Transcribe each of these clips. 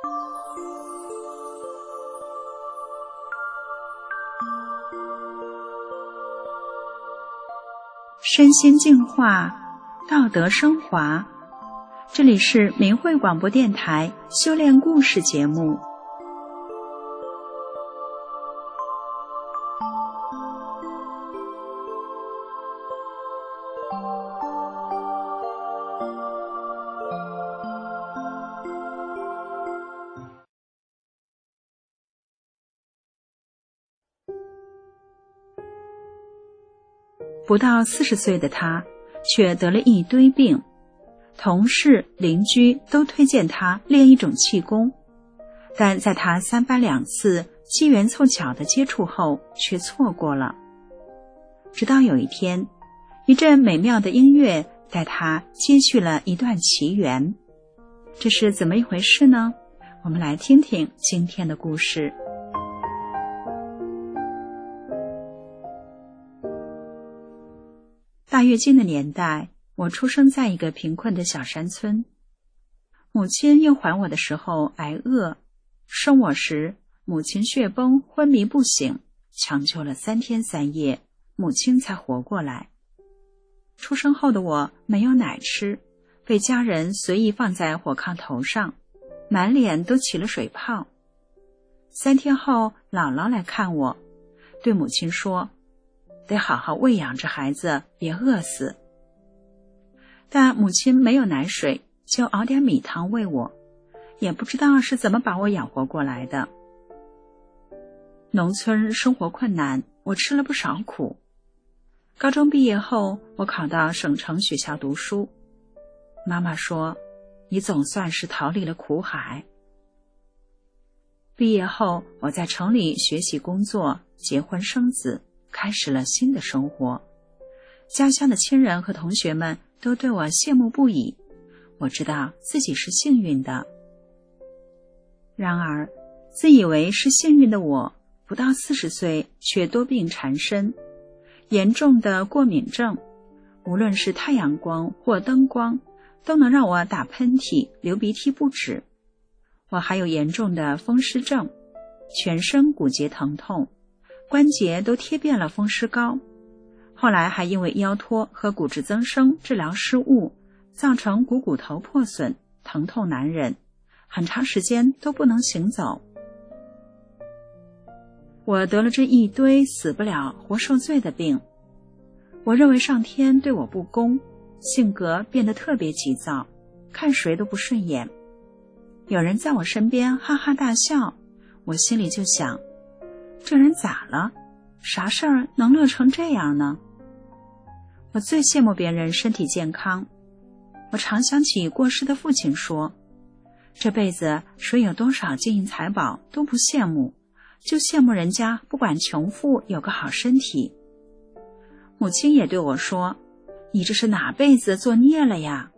身心净化，道德升华。这里是明慧广播电台修炼故事节目。不到40岁的他却得了一堆病，同事邻居都推荐他练一种气功，但在他3番2次机缘凑巧的接触后却错过了。直到有一天，一阵美妙的音乐带他接续了一段奇缘。这是怎么一回事呢？我们来听听今天的故事。大跃进的年代，我出生在一个贫困的小山村。母亲婴怀我的时候挨饿，生我时母亲血崩昏迷不醒，抢救了3天3夜，母亲才活过来。出生后的我没有奶吃，被家人随意放在火炕头上，满脸都起了水泡。3天后，姥姥来看我，对母亲说，得好好喂养这孩子，别饿死。但母亲没有奶水，就熬点米汤喂我，也不知道是怎么把我养活过来的。农村生活困难，我吃了不少苦。高中毕业后，我考到省城学校读书。妈妈说，你总算是逃离了苦海。毕业后，我在城里学习工作，结婚生子，开始了新的生活。家乡的亲人和同学们都对我羡慕不已，我知道自己是幸运的。然而，自以为是幸运的我，不到40岁却多病缠身，严重的过敏症，无论是太阳光或灯光，都能让我打喷嚏、流鼻涕不止。我还有严重的风湿症，全身骨节疼痛，关节都贴遍了风湿膏。后来还因为腰托和骨质增生治疗失误，造成股骨头破损，疼痛难忍，很长时间都不能行走。我得了这一堆死不了活受罪的病。我认为上天对我不公，性格变得特别急躁，看谁都不顺眼。有人在我身边哈哈大笑，我心里就想，这人咋了？啥事儿能乐成这样呢？我最羡慕别人身体健康。我常想起过世的父亲说，这辈子谁有多少金银财宝都不羡慕，就羡慕人家不管穷富有个好身体。母亲也对我说，你这是哪辈子作孽了呀？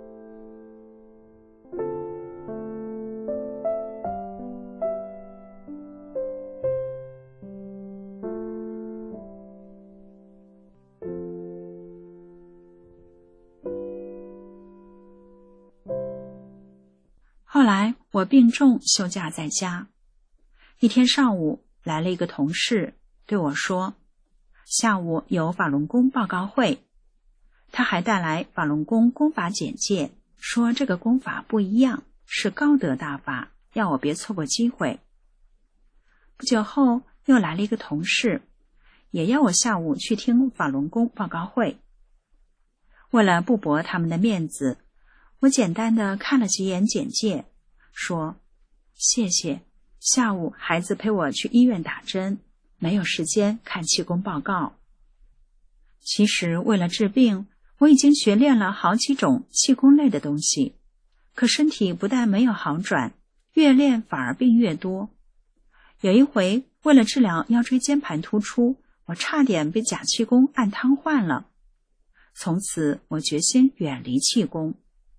后来我病重休假在家，一天上午来了一个同事对我说，下午有法轮功报告会。他还带来法轮功功法简介，说这个功法不一样，是高德大法，要我别错过机会。不久后又来了一个同事，也要我下午去听法轮功报告会。为了不驳他们的面子，我简单的看了几眼简介，说谢谢，下午孩子陪我去医院打针，没有时间看气功报告。其实为了治病，我已经学练了好几种气功类的东西，可身体不但没有好转，越练反而病越多。有一回为了治疗腰椎间盘突出，我差点被假气功按瘫痪了。从此我决心远离气功。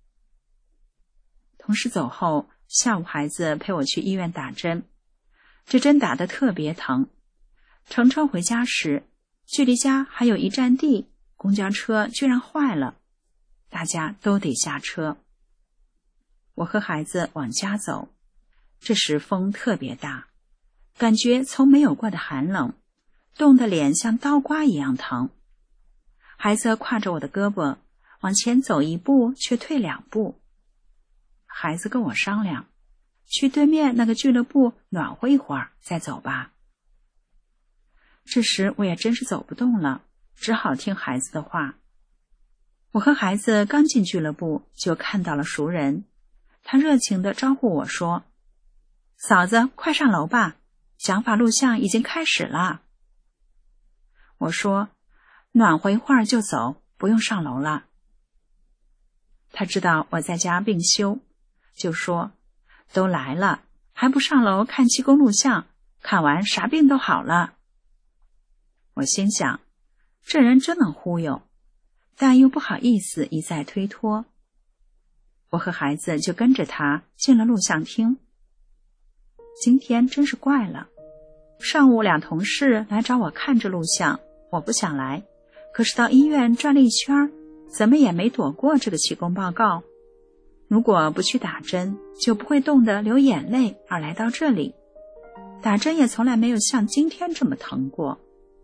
同事走后，下午孩子陪我去医院打针，这针打得特别疼。乘车回家时，距离家还有一站地，公交车居然坏了，大家都得下车。我和孩子往家走， 这时风特别大，感觉从没有过的寒冷，冻得脸像刀刮一样疼。孩子挎着我的胳膊，往前走一步却退2步。孩子跟我商量，去对面那个俱乐部暖和一会儿再走吧。这时我也真是走不动了，只好听孩子的话。我和孩子刚进俱乐部，就看到了熟人，他热情地招呼我说：“嫂子，快上楼吧，讲法录像已经开始了。”我说：“暖和一会儿就走，不用上楼了。”他知道我在家病休，就说：“都来了，还不上楼看气功录像，看完啥病都好了。”我心想，这人真能忽悠，但又不好意思一再推脱。我和孩子就跟着他进了录像厅。今天真是怪了，上午2同事来找我看着录像，我不想来，可是到医院转了一圈，怎么也没躲过这个气功报告。如果不去打针，就不会冻得流眼泪而来到这里。打针也从来没有像今天这么疼过。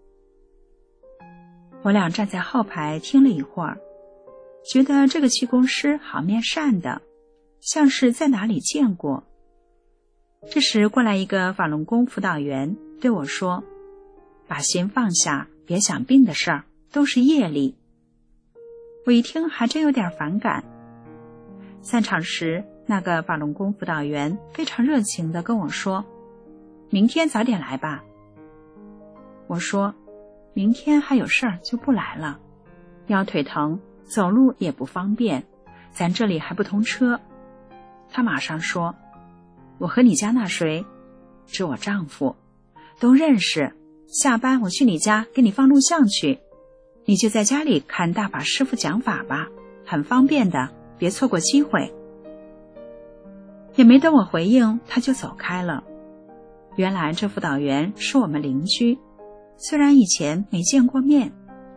我俩站在后排听了一会儿，觉得这个气功师好面善的，像是在哪里见过。这时过来一个法轮功辅导员对我说：“把心放下，别想病的事儿，都是业力。”我一听还真有点反感。散场时，那个法轮功辅导员非常热情地跟我说：“明天早点来吧。”我说：“明天还有事儿就不来了，腰腿疼，走路也不方便，咱这里还不通车。”他马上说：“我和你家那谁，指我丈夫，都认识，下班我去你家给你放录像去，你就在家里看大法师父讲法吧，很方便的，别错过机会。”也没等我回应，他就走开了。原来这辅导员是我们邻居，虽然以前没见过面。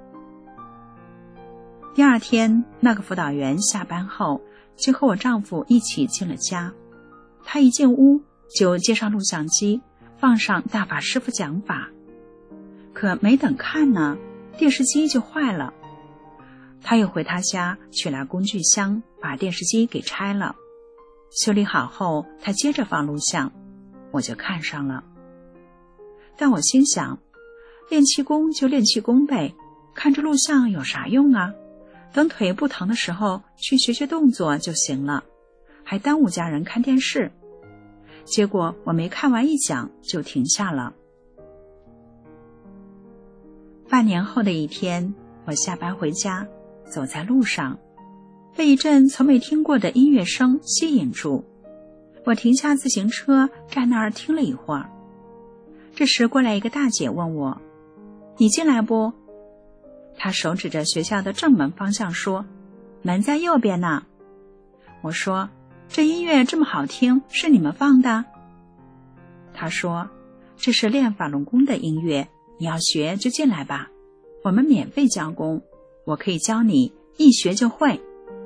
第二天，那个辅导员下班后就和我丈夫一起进了家。他一进屋就接上录像机，放上大法师父讲法。可没等看呢，电视机就坏了。他又回他家取来工具箱，把电视机给拆了。修理好后，他接着放录像，我就看上了。但我心想，练气功就练气功呗，看着录像有啥用啊？等腿不疼的时候去学学动作就行了，还耽误家人看电视。结果我没看完一讲就停下了。半年后的一天，我下班回家，走在路上，被一阵从没听过的音乐声吸引住。我停下自行车，站那儿听了一会儿。这时过来一个大姐问我：“你进来不？”她手指着学校的正门方向说：“门在右边呢。”我说：“这音乐这么好听，是你们放的？”她说：“这是练法轮功的音乐，你要学就进来吧，我们免费教功，我可以教你，一学就会。”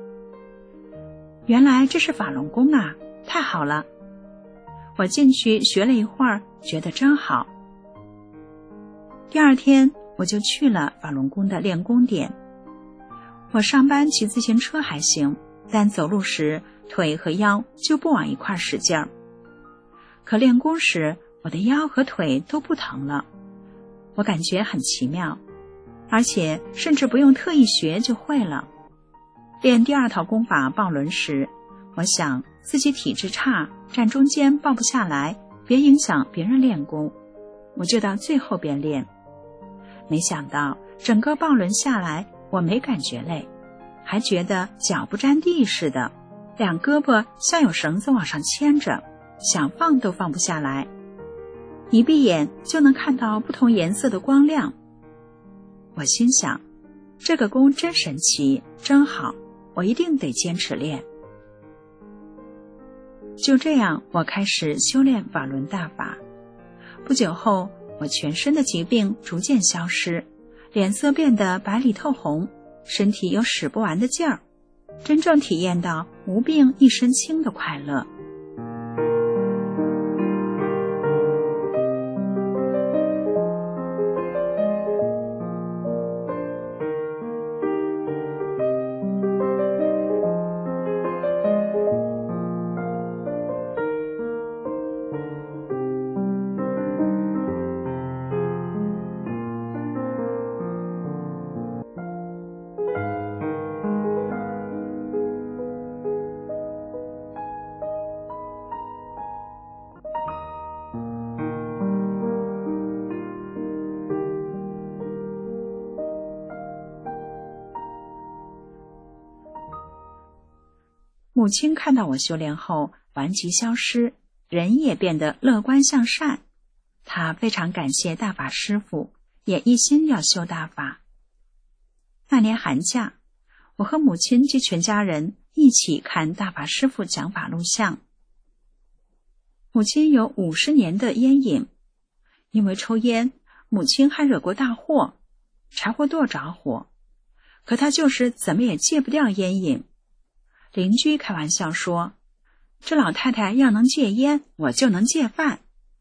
原来这是法轮功啊，太好了！我进去学了一会儿，觉得真好。第二天我就去了法轮功的练功点。我上班骑自行车还行，但走路时腿和腰就不往一块使劲儿。可练功时，我的腰和腿都不疼了，我感觉很奇妙，而且甚至不用特意学就会了。练第二套功法抱轮时，我想自己体质差，站中间抱不下来，别影响别人练功，我就到最后边练。没想到整个抱轮下来，我没感觉累，还觉得脚不沾地似的，两胳膊像有绳子往上牵着，想放都放不下来。一闭眼就能看到不同颜色的光亮。我心想，这个功真神奇，真好，我一定得坚持练。就这样，我开始修炼法轮大法。不久后，我全身的疾病逐渐消失，脸色变得白里透红，身体有使不完的劲儿，真正体验到无病一身轻的快乐。 母亲看到我修炼后顽疾消失，人也变得乐观向善。她非常感谢大法师父，也一心要修大法。那年寒假，我和母亲及全家人一起看大法师父讲法录像。母亲有50年的烟瘾，因为抽烟，母亲还惹过大祸，柴火垛着火，可她就是怎么也戒不掉烟瘾。邻居开玩笑说，这老太太要能戒烟，我就能戒饭。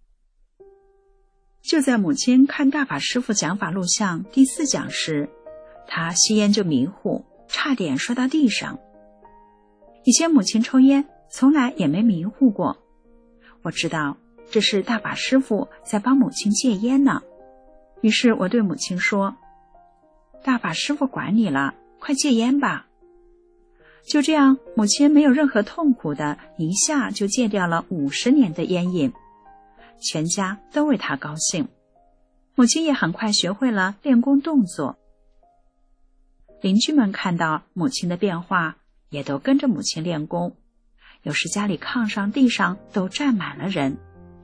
就在母亲看大法师父讲法录像第4讲时，她吸烟就迷糊，差点摔到地上。以前母亲抽烟从来也没迷糊过，我知道这是大法师父在帮母亲戒烟呢。于是我对母亲说，大法师父管你了，快戒烟吧。就这样，母亲没有任何痛苦的一下就戒掉了50年的烟瘾，全家都为她高兴。母亲也很快学会了练功动作。邻居们看到母亲的变化，也都跟着母亲练功，有时家里炕上地上都站满了人。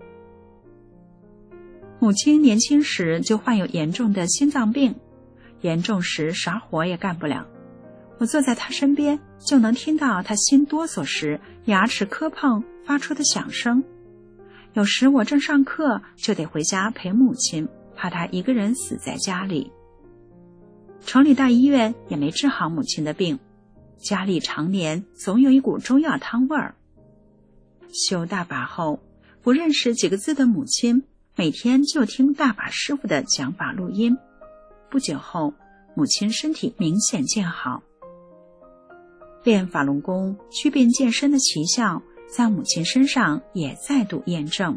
母亲年轻时就患有严重的心脏病，严重时啥活也干不了。我坐在她身边，就能听到她心哆嗦时牙齿磕碰发出的响声。有时我正上课，就得回家陪母亲，怕她一个人死在家里。城里大医院也没治好母亲的病，家里常年总有一股中药汤味儿。修大法后，不认识几个字的母亲每天就听大法师父的讲法录音。不久后，母亲身体明显见好。练法轮功祛病健身的奇效在母亲身上也再度验证。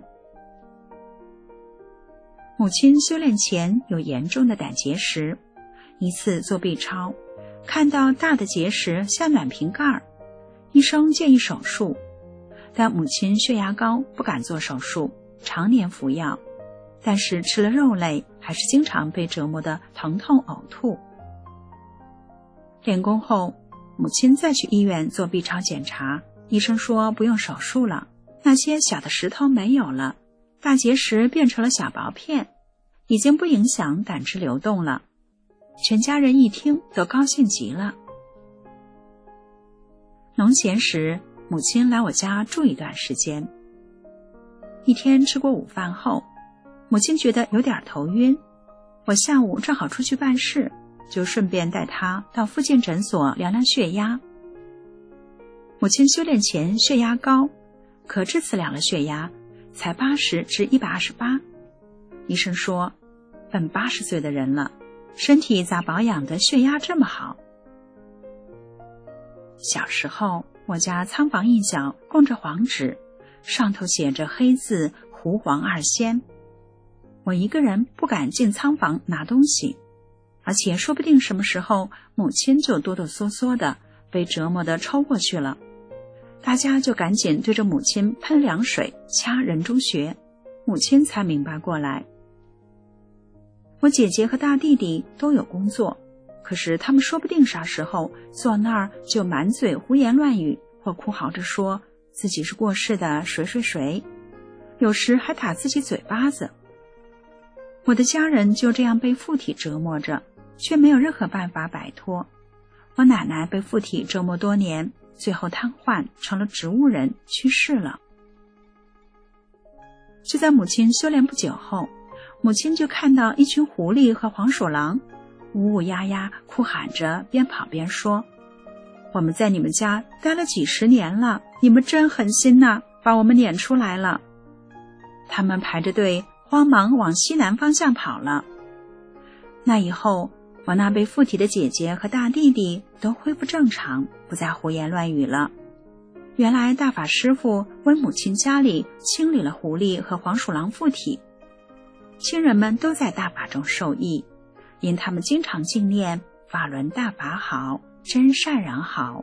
母亲修炼前有严重的胆结石，一次做 B 超，看到大的结石像暖瓶盖，医生建议手术，但母亲血压高，不敢做手术，常年服药，但是吃了肉类还是经常被折磨得疼痛呕吐。练功后，母亲再去医院做 B 超检查，医生说不用手术了，那些小的石头没有了，大结石变成了小薄片，已经不影响胆汁流动了。全家人一听都高兴极了。农闲时，母亲来我家住一段时间。一天吃过午饭后，母亲觉得有点头晕，我下午正好出去办事，就顺便带她到附近诊所量量血压。母亲修炼前血压高，可这次量了血压才80至128。医生说，奔80岁的人了，身体咋保养的血压这么好？小时候，我家仓房一角供着黄纸，上头写着黑字胡黄二仙。我一个人不敢进仓房拿东西，而且说不定什么时候母亲就哆哆嗦嗦的被折磨得抽过去了。大家就赶紧对着母亲喷凉水，掐人中穴，母亲才明白过来。我姐姐和大弟弟都有工作，可是他们说不定啥时候坐那儿就满嘴胡言乱语，或哭嚎着说自己是过世的谁谁谁，有时还打自己嘴巴子。我的家人就这样被附体折磨着，却没有任何办法摆脱。我奶奶被附体折磨多年，最后瘫痪成了植物人，去世了。就在母亲修炼不久后，母亲就看到一群狐狸和黄鼠狼呜呜呀呀哭喊着，边跑边说，我们在你们家待了几十年了，你们真狠心呐，把我们撵出来了。他们排着队慌忙往西南方向跑了。那以后，我那被附体的姐姐和大弟弟都恢复正常，不再胡言乱语了。原来大法师父为母亲家里清理了狐狸和黄鼠狼附体，亲人们都在大法中受益，因他们经常纪念法轮大法好，真善人好。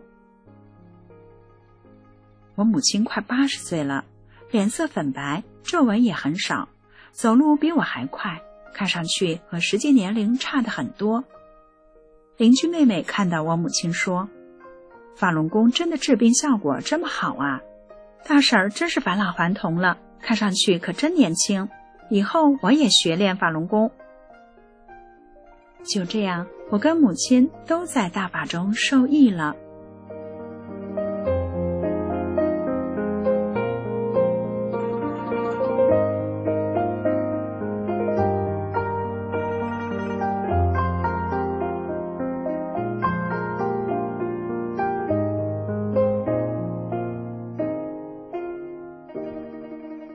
我母亲快80岁了，脸色粉白，皱纹也很少，走路比我还快，看上去和实际年龄差得很多。邻居妹妹看到我母亲说， 法轮功真的治病效果这么好啊！大婶儿真是返老还童了，看上去可真年轻，以后我也学练法轮功。就这样，我跟母亲都在大法中受益了。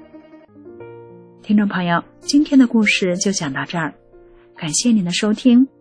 听众朋友，今天的故事就讲到这儿，感谢您的收听，